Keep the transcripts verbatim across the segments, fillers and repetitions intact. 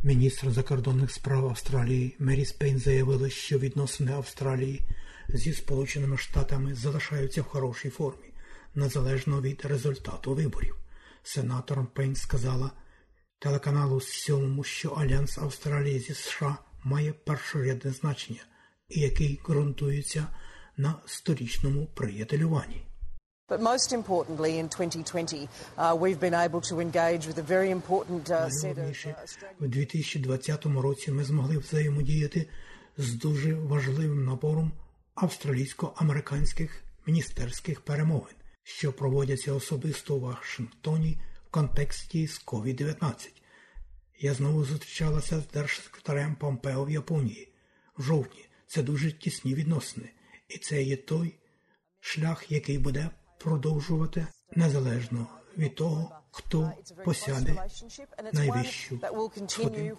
Міністр закордонних справ Австралії Мері Спейн заявила, що відносини Австралії зі Сполученими Штатами залишаються в хорошій формі, незалежно від результату виборів. Сенатор Пейн сказала телеканалу сьомому, що альянс Австралії зі США має першорядне значення, і який ґрунтується на сторічному приятелюванні. But most importantly, in twenty twenty, uh, we've been able to engage with a very important uh, set of uh, У дві тисячі двадцятому році ми змогли взаємодіяти з дуже важливим набором австралійсько-американських міністерських перемовин, що проводяться особисто у Вашингтоні в контексті з ковід дев'ятнадцять. Я знову зустрічалася з держсекретарем Помпео в Японії в жовтні. Це дуже тісні відносини. І це є той шлях, який буде продовжувати незалежно від того, хто посяде найвищу сходинку.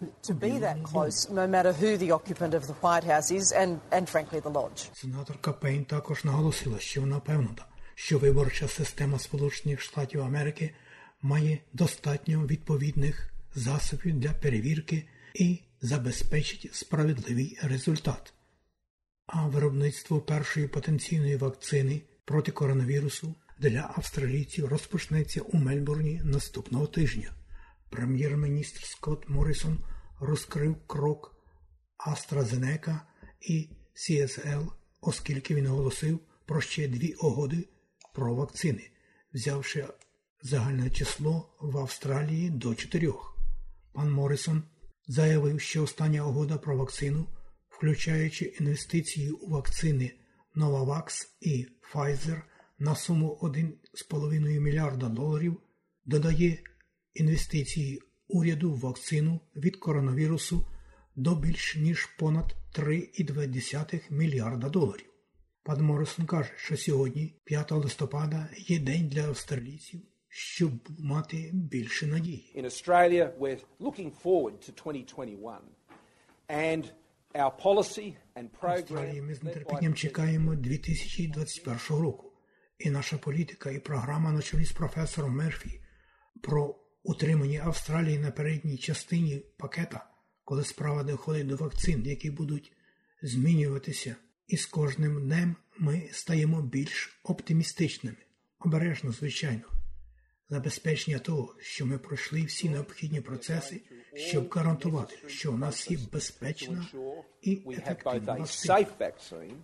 Сенаторка Пейн також наголосила, що вона певна, що виборча система Сполучених Штатів Америки має достатньо відповідних засобів для перевірки і забезпечить справедливий результат. А виробництво першої потенційної вакцини проти коронавірусу для австралійців розпочнеться у Мельбурні наступного тижня. Прем'єр-міністр Скотт Моррисон розкрив крок AstraZeneca і сі ес ел, оскільки він оголосив про ще дві угоди про вакцини, взявши загальне число в Австралії до чотирьох. Пан Моррисон заявив, що остання угода про вакцину, включаючи інвестиції у вакцини Novavax і Pfizer на суму один цілих п'ять мільярда доларів, додає інвестиції уряду в вакцину від коронавірусу до більш ніж понад три цілих дві мільярда доларів. Пан Моррисон каже, що сьогодні, п'ятого листопада, є день для австралійців, щоб мати більше надії. In Australia, we're looking forward to twenty twenty-one. And our policy and program... В Австралії ми з нетерпінням чекаємо дві тисячі двадцять першого року. І наша політика і програма на чолі з професором Мерфі про утримання Австралії на передній частині пакета, коли справа доходить до вакцин, які будуть змінюватися. І з кожним днем ми стаємо більш оптимістичними. Обережно, звичайно. Забезпечення того, що ми пройшли всі необхідні процеси, щоб гарантувати, що у нас є безпечна і ефективна вакцина.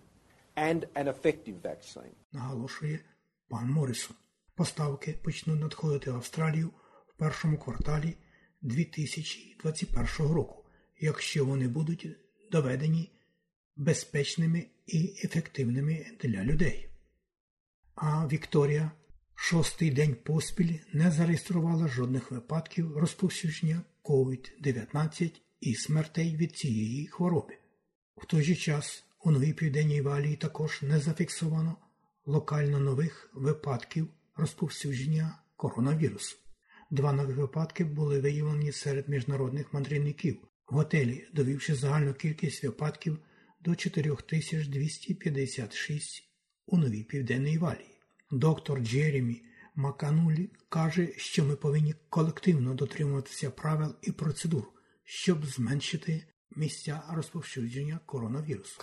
Наголошує пан Моррисон. Поставки почнуть надходити в Австралію в першому кварталі дві тисячі двадцять першого року, якщо вони будуть доведені безпечними і ефективними для людей. А Вікторія шостий день поспіль не зареєструвала жодних випадків розповсюдження ковід дев'ятнадцять і смертей від цієї хвороби. В той же час у Новій Південній Валії також не зафіксовано локально нових випадків розповсюдження коронавірусу. Два нових випадки були виявлені серед міжнародних мандрівників в готелі, довівши загальну кількість випадків до чотири тисячі двісті п'ятдесят шість у Новій Південній Валії. Доктор Джеремі Маканулі каже, що ми повинні колективно дотримуватися правил і процедур, щоб зменшити місця розповсюдження коронавірусу.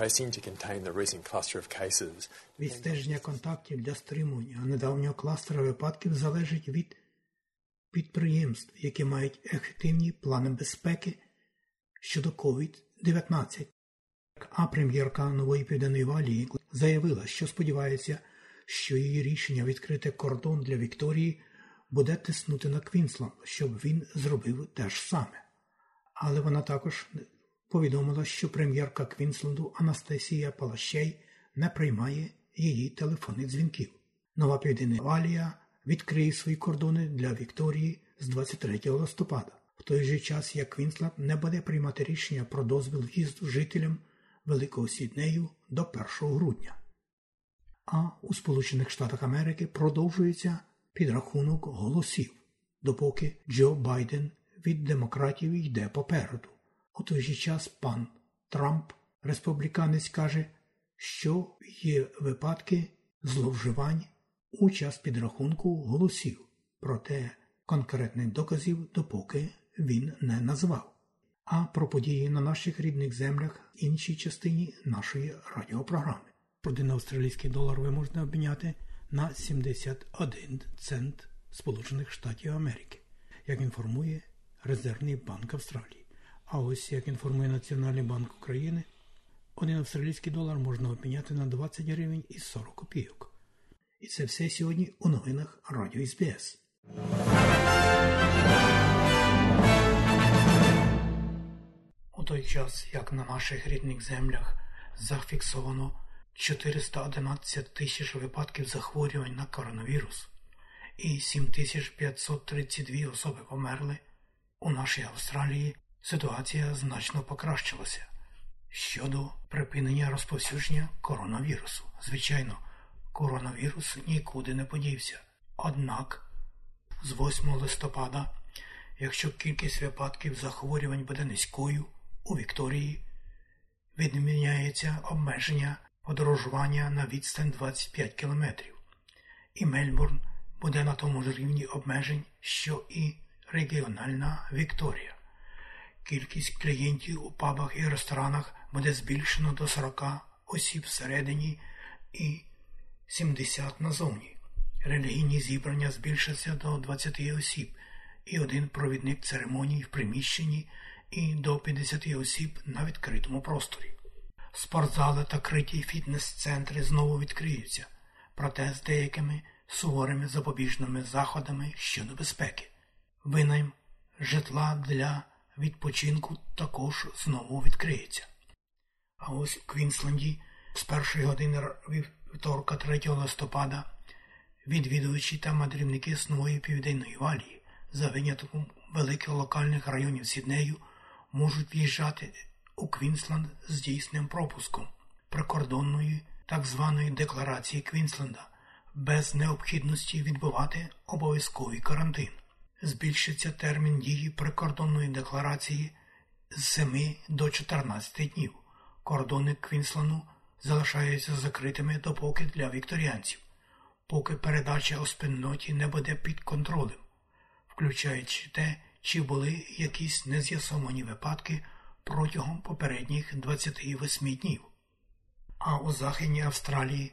Відстеження контактів для стримування недавнього кластера випадків залежить від підприємств, які мають ефективні плани безпеки щодо ковід дев'ятнадцять. А прем'єрка Нової Південної Валії заявила, що сподівається, що її рішення відкрити кордон для Вікторії буде тиснути на Квінсленд, щоб він зробив те ж саме. Але вона також повідомила, що прем'єрка Квінсленду Анастасія Палащей не приймає її телефонних дзвінків. Нова Південна Валія відкриє свої кордони для Вікторії з двадцять третього листопада, в той же час, як Квінсленд не буде приймати рішення про дозвіл в'їзду жителям Великого Сіднею до першого грудня. А у Сполучених Штатах Америки продовжується підрахунок голосів, допоки Джо Байден від демократів йде попереду. У той же час пан Трамп, республіканець, каже, що є випадки зловживань у час підрахунку голосів, проте конкретних доказів допоки він не назвав. а про події на наших рідних землях в іншій частині нашої радіопрограми. Один австралійський долар ви можете обміняти на сімдесят один цент Сполучених Штатів Америки, як інформує Резервний банк Австралії. А ось, як інформує Національний банк України, один австралійський долар можна обміняти на двадцять гривень і сорок копійок. І це все сьогодні у новинах Радіо ес бі ес. У той час, як на наших рідних землях зафіксовано чотириста одинадцять тисяч випадків захворювань на коронавірус і сім тисяч п'ятсот тридцять дві особи померли, у нашій Австралії ситуація значно покращилася щодо припинення розповсюдження коронавірусу. Звичайно, коронавірус нікуди не подівся. Однак, з восьмого листопада, якщо кількість випадків захворювань буде низькою, у Вікторії відміняється обмеження подорожування на відстань двадцять п'ять кілометрів. І Мельбурн буде на тому ж рівні обмежень, що і регіональна Вікторія. Кількість клієнтів у пабах і ресторанах буде збільшено до сорок осіб всередині і сімдесят назовні. Релігійні зібрання збільшаться до двадцять осіб і один провідник церемоній в приміщенні і до п'ятдесят осіб на відкритому просторі. Спортзали та криті фітнес-центри знову відкриються, проте з деякими суворими запобіжними заходами щодо безпеки. Винайм житла для відпочинку також знову відкриється. А ось у Квінсленді з першої години вівторка третього листопада відвідувачі та мандрівники з Нової Південної Валії за винятком великих локальних районів Сіднею можуть в'їжджати у Квінсленд з дійсним пропуском прикордонної так званої декларації Квінсленда без необхідності відбувати обов'язковий карантин. Збільшиться термін дії прикордонної декларації з семи до чотирнадцяти днів. Кордони Квінсленду залишаються закритими допоки для вікторіанців, поки передача у спільноті не буде під контролем, включаючи те, чи були якісь нез'ясовані випадки протягом попередніх двадцяти восьми днів. А у Західній Австралії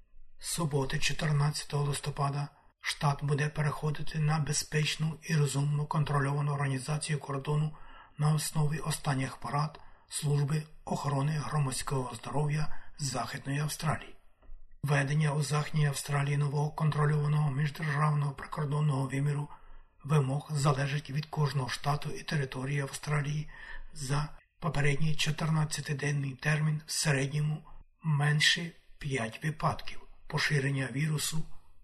з суботи чотирнадцятого листопада штат буде переходити на безпечну і розумно контрольовану організацію кордону на основі останніх порад Служби охорони громадського здоров'я Західної Австралії. Введення у Західній Австралії нового контрольованого міждержавного прикордонного виміру вимог залежить від кожного штату і території Австралії за попередній чотирнадцятиденний термін в середньому менше п'ять випадків поширення вірусу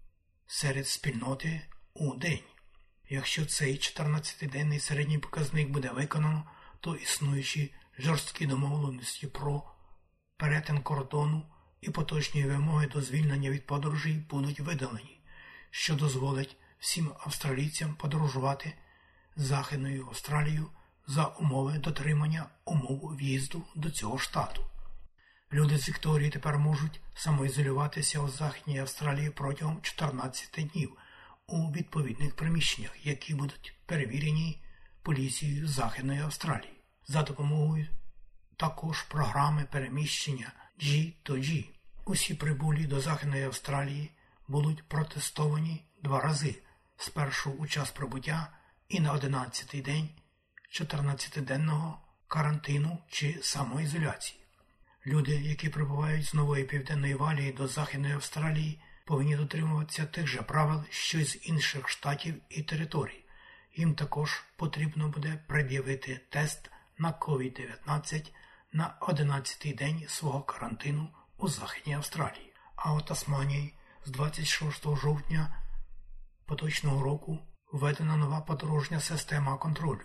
серед спільноти у день. Якщо цей чотирнадцятиденний середній показник буде виконано, то існуючі жорсткі домовленості про перетин кордону і поточні вимоги до звільнення від подорожей будуть видалені, що дозволить всім австралійцям подорожувати Західною Австралією за умови дотримання умов в'їзду до цього штату. Люди з Вікторії тепер можуть самоізолюватися у Західній Австралії протягом чотирнадцяти днів у відповідних приміщеннях, які будуть перевірені поліцією Західної Австралії за допомогою також програми переміщення джі то джі. Усі прибулі до Західної Австралії будуть протестовані два рази, спершу у час прибуття і на одинадцятий день чотирнадцятиденного карантину чи самоізоляції. Люди, які прибувають з Нової Південної Валії до Західної Австралії, повинні дотримуватися тих же правил, що й з інших штатів і територій. Їм також потрібно буде пред'явити тест на ковід дев'ятнадцять на одинадцятий день свого карантину у Західній Австралії. А у Тасманії з двадцять шостого жовтня поточного року введена нова подорожня система контролю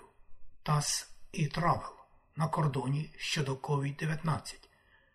тас і Travel на кордоні щодо ковід дев'ятнадцять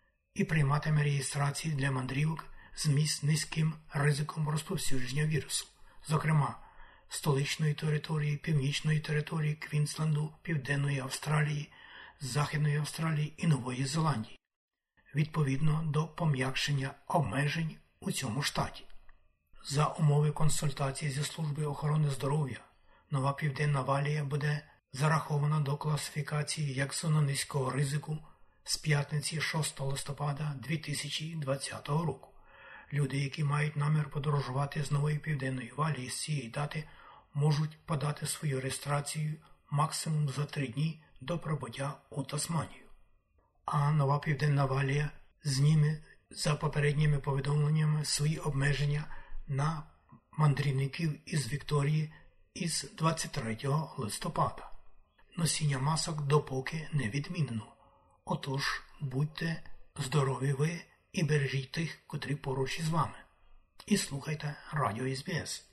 і прийматиме реєстрації для мандрівок з місць з низьким ризиком розповсюдження вірусу, зокрема столичної території, північної території Квінсленду, Південної Австралії, Західної Австралії і Нової Зеландії, відповідно до пом'якшення обмежень у цьому штаті. За умови консультації зі служби охорони здоров'я, Нова Південна Валія буде зарахована до класифікації як зона низького ризику з п'ятниці шостого листопада дві тисячі двадцятого року. Люди, які мають намір подорожувати з Нової Південної Валії з цієї дати, можуть подати свою реєстрацію максимум за три дні до прибуття у Тасманію. А Нова Південна Валія зніме за попередніми повідомленнями свої обмеження на мандрівників із Вікторії із двадцять третього листопада. Носіння масок допоки не відмінено. Отож, будьте здорові ви і бережіть тих, котрі поруч із вами. І слухайте Радіо ес бі ес.